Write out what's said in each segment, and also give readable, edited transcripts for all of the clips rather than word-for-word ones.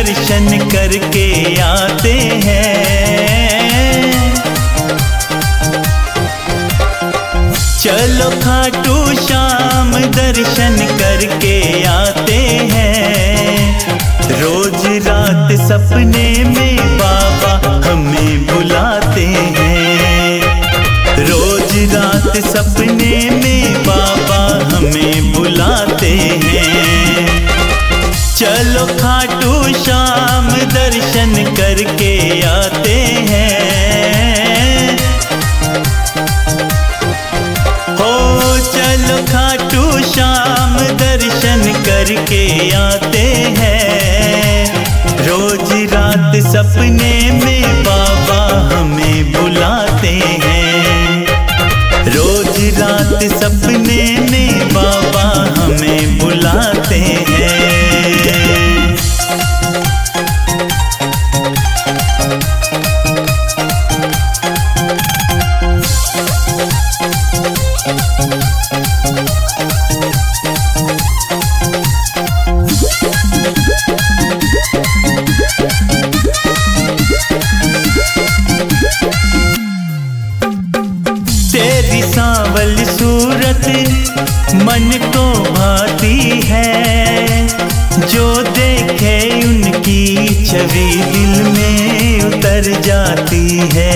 दर्शन करके आते हैं। चलो खाटू श्याम दर्शन करके आते हैं। रोज रात सपने में बाबा हमें बुलाते हैं। रोज रात सपने में बाबा हमें बुलाते हैं। चलो खाटू श्याम दर्शन करके आते हैं। हो चलो खाटू श्याम दर्शन करके आते हैं। रोज रात सपने में बाबा हमें बुलाते हैं। रोज रात सपने में बाबा हमें बुलाते हैं। तेरी सांवल सूरत मन को भाती है। जो देखे उनकी छवि दिल में उतर जाती है।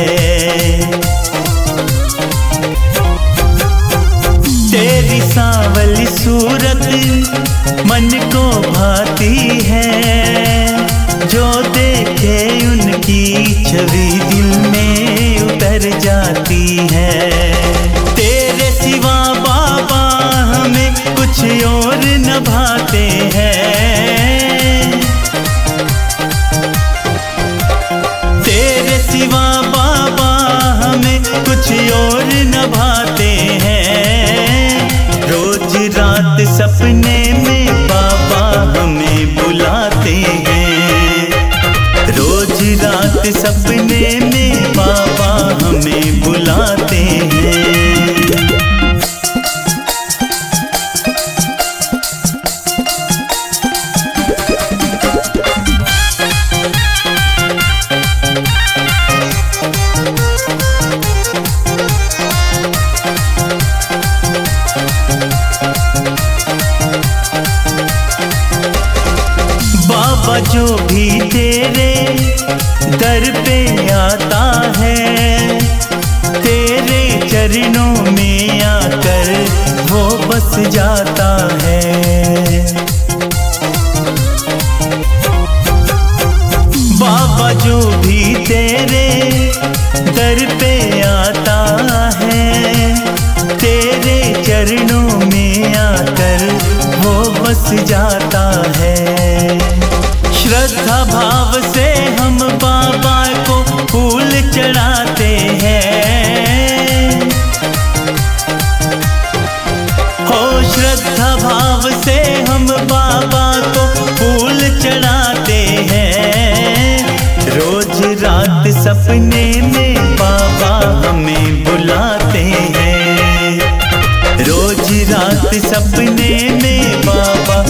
तेरी सांवल सूरत मन को भाती है। जो देखे उनकी छवि दिल में उतर जाती है। तेरे सिवा बाबा हमें कुछ और न भाते हैं। तेरे सिवा बाबा हमें कुछ और न भाते हैं। रोज रात सपने में बाबा हमें बुलाते हैं। रोज रात सपने में बाबा हमें बुलाते हैं। बाबा जो भी तेरे दर पे आता है। तेरे चरणों में आकर वो बस जाता है। बाबा जो भी तेरे दर पे आता है। तेरे चरणों में आकर वो बस जाता है। श्रद्धा भाव से हम बाबा को फूल चढ़ाते हैं। हो श्रद्धा भाव से हम बाबा को फूल चढ़ाते हैं। रोज रात सपने में बाबा हमें बुलाते हैं। रोज रात सपने में बाबा